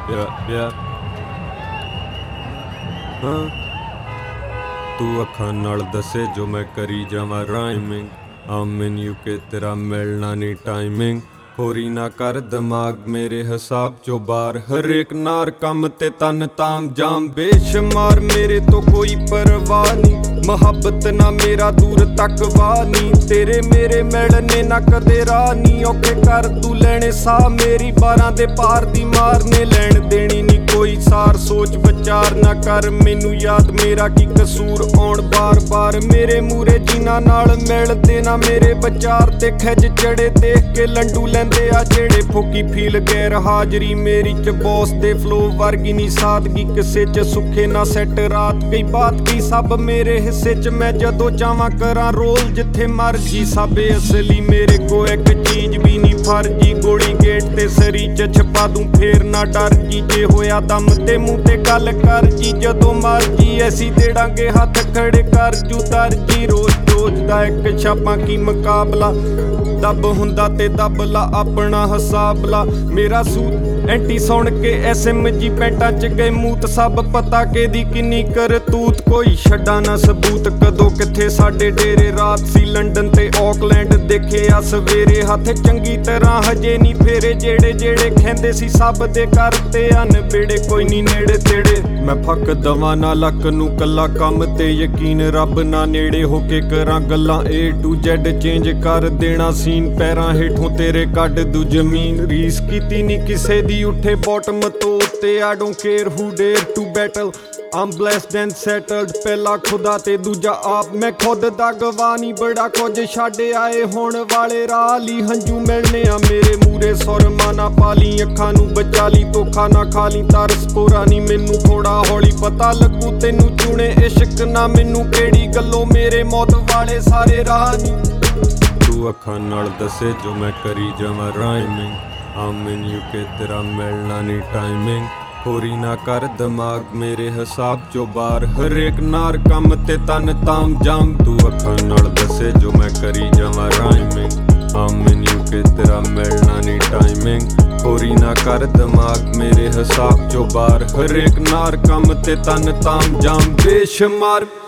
ਹਾਂ ਤੂੰ ਅੱਖਾਂ ਨਾਲ ਦੱਸੇ ਜੋ ਮੈਂ ਕਰੀ ਜਾਵਾਂ ਰਾਈਮਿੰਗ ਆਮਨ ਯੂ ਕੇ ਤੇਰਾ ਮਿਲਣਾ ਨਹੀਂ ਟਾਈਮਿੰਗ ਹੋਰੀ ਨਾ ਕਰ ਦਿਮਾਗ ਮੇਰੇ ਹਿਸਾਬ ਚੋਂ ਬਾਹਰ ਹਰੇਕ ਨਾਰ ਕੰਮ ਤੇ ਤਨ ਤਾਮ ਜਾਮ ਬੇਸ਼ੁਮਾਰ ਮੇਰੇ ਤੋਂ ਕੋਈ ਪਰਵਾਹ ਨਹੀਂ ਮੁਹੱਬਤ ਨਾ ਮੇਰਾ ਦੂਰ ਤੱਕ ਵਾਹ ਨਹੀਂ ਤੇਰੇ ਮੇਰੇ ਮਿਲਣੇ ਨਾ ਕਦੇ ਰਾਹ ਨਹੀਂ ਔਖੇ ਕਰ ਤੂੰ ਲੈਣੇ ਸਾਹ ਮੇਰੀ 12 ਦੇ ਪਾਰ ਦੀ ਮਾਰਨੇ ਲੈਣ ਦੇਣੀ ਨਹੀਂ ਕੋਈ ਸਾਰ ਸੋਚ ਵਿਚਾਰ ਨਾ ਕਰ ਮੈਨੂੰ ਯਾਦ ਮੇਰਾ ਕੀ ਕਸੂਰ ਆਉਣ ਬਾਰ-ਬਾਰ ਮੇਰੇ ਮੂਰੇ ਜਿਨ੍ਹਾਂ ਨਾਲ ਮਿਲਦੇ ਨਾ ਮੇਰੇ ਵਿਚਾਰ ਤੇ ਖਿੱਚ ਚੜੇ ਦੇਖ ਕੇ ਲੰਡੂ ਲੈਂਦੇ ਆ ਜਿਹੜੇ ਫੋਕੀ ਫੀਲ ਗੈਰ ਹਾਜ਼ਰੀ ਮੇਰੀ ਚ ਬੌਸ ਦੇ ਫਲੋ ਵਰਗੀ ਨਹੀਂ ਸਾਦਗੀ ਕਿਸੇ ਚ ਸੁੱਖੇ ਨਾ ਸੈੱਟ ਰਾਤ ਕਈ ਬਾਤ ਕੀ ਸਭ ਮੇਰੇ ਹਿੱਸੇ ਚ ਮੈਂ ਜਦੋਂ ਚਾਹਾਂ ਕਰਾਂ ਰੋਲ ਜਿੱਥੇ ਮਰਜੀ ਸਾਬੇ ਅਸਲੀ ਮੇਰੇ ਕੋ ਇੱਕ ਚੀਜ਼ ਵੀ ਨਹੀਂ ਫਰਜੀ ਗੋਲੀ ਗੇਟ ਤੇ ਸਰੀ ਚ ਛਪਾ ਦੂੰ ਫੇਰ ਨਾ ਡਰ ਜੀ ਜੇ ਹੋਇਆ ਦਮ ਤੇ ਮੂੰਹ ਤੇ ਗੱਲ ਕਰ ਜੀ ਜਦੋਂ ਮਰਜੀ ਐਸੀ ਦੇੜਾਂਗੇ ਹੱਥ ਖੜੇ ਕਰ ਜੂ ਦਰਜੀ ਰੋਜ਼ ਦਾ ਇੱਕ ਛਾਪਾਂ ਕੀ ਮੁਕਾਬਲਾ ਦੱਬ ਹੁੰਦਾ ਤੇ ਦੱਬ ਲਾ ਆਪਣਾ ਹਿਸਾਬ ਲਾ ਮੇਰਾ ਸੂਟ ਐਂਟੀ ਸੁਣ ਕੇ SMG ਪੈਂਟਾਂ ਚ ਗਏ ਮੂਤ ਸਭ ਪਤਾ ਕਿਹਦੀ ਕਿੰਨੀ ਕਰਤੂਤ ਕੋਈ ਛੱਡਾ ਨਾ ਸਬੂਤ ਕਦੋਂ ਕਿੱਥੇ ਸਾਡੇ ਡੇਰੇ ਰਾਤ ਸੀ ਲੰਡਨ ਤੇ ਆਕਲੈਂਡ ਦੇਖਿਆ ਸਵੇਰੇ ਹੱਥ ਚੰਗੀ ਤਰ੍ਹਾਂ ਹਜੇ ਨਹੀਂ ਫੇਰੇ ਜਿਹੜੇ ਖੈਂਦੇ ਸੀ ਸਭ ਦੇ ਕਰਤੇ ਅਨਬੇੜੇ ਕੋਈ ਨਹੀਂ ਨੇੜੇ ਤੇੜੇ ਮੈਂ ਫੱਕ ਦਵਾਂ ਨਾ ਲੱਕ ਨੂੰ ਕੱਲਾ ਕੰਮ ਤੇ ਯਕੀਨ ਰੱਬ ਨਾ ਨੇੜੇ ਹੋ ਕੇ ਕਰਾਂ ਗੱਲਾਂ A to Z ਚੇਂਜ ਕਰ ਦੇਣਾ ਸੀਨ ਪੈਰਾਂ ਹੇਠੋਂ ਤੇਰੇ ਕੱਢ ਦੂ ਜ਼ਮੀਨ ਰੀਸ ਕੀਤੀ ਨਹੀਂ ਕਿਸੇ ਦੀ ਉੱਠੇ ਬਾਟਮ ਤੋਂ ਉੱਤੇ I don't care who dare to battle I'm blessed and settled ਪਹਿਲਾ ਖੁਦਾ ਤੇ ਦੂਜਾ ਆਪ ਮੈਂ ਖੁਦ ਦਾ ਗਵਾਹ ਨਹੀਂ ਬੜਾ ਕੁਝ ਛੱਡ ਆਏ ਹੋਣ ਵਾਲੇ ਰਾਹ ਲਈ ਹੰਝੂ ਮਿਲਣੇ ਆ ਮੇਰੇ ਮੂਰੇ ਸੁਰਮਾ ਨਾ ਪਾਲੀ ਅੱਖਾਂ ਨੂੰ ਬਚਾ ਲਈ ਧੋਖਾ ਨਾ ਖਾ ਲਈ ਤਰਸ ਪੂਰਾ ਨਹੀਂ ਮੈਨੂੰ ਥੋੜਾ ਹੌਲੀ ਪਤਾ ਲੱਗੂ ਤੈਨੂੰ ਚੁਣੇ ਇਸ਼ਕ ਨਾ ਮੈਨੂੰ ਕਿਹੜੀ ਗੱਲੋਂ ਮੇਰੇ ਮੌਤ ਵਾਲੇ ਸਾਰੇ ਰਾਹ ਨਹੀਂ ਤੂੰ ਅੱਖਾਂ ਨਾਲ ਦੱਸੇ ਜੋ ਮੈਂ ਕਰੀ ਜਾਵਾਂ ਰਾਈਮਿੰਗ ਆਮਨ ਯੂ ਕੇ ਤੇਰਾ ਮਿਲਣਾ ਨਹੀਂ ਟਾਈਮਿੰਗ ਹੋਰੀ ਨਾ ਕਰ ਦਿਮਾਗ ਮੇਰੇ ਹਿਸਾਬ ਚੋਂ ਬਾਹਰ ਹਰੇਕ ਨਾਰ ਕੰਮ ਤੇ ਤਨ ਤਾਮ ਜਾਮ ਤੂੰ ਅੱਖਾਂ ਨਾਲ ਦੱਸੇ ਜੋ ਮੈਂ ਕਰੀ ਜਾਵਾਂ ਰਾਈਮਿੰਗ ਆਮਨ ਯੂ ਕੇ ਤੇਰਾ ਮਿਲਣਾ ਨਹੀਂ ਟਾਈਮਿੰਗ ਹੋਰੀ ਨਾ ਕਰ ਦਿਮਾਗ ਮੇਰੇ ਹਿਸਾਬ ਚੋਂ ਬਾਹਰ ਹਰੇਕ ਨਾਰ ਕੰਮ ਤੇ ਤਨ ਤਾਮ ਜਾਮ ਬੇਸ਼ੁਮਾਰ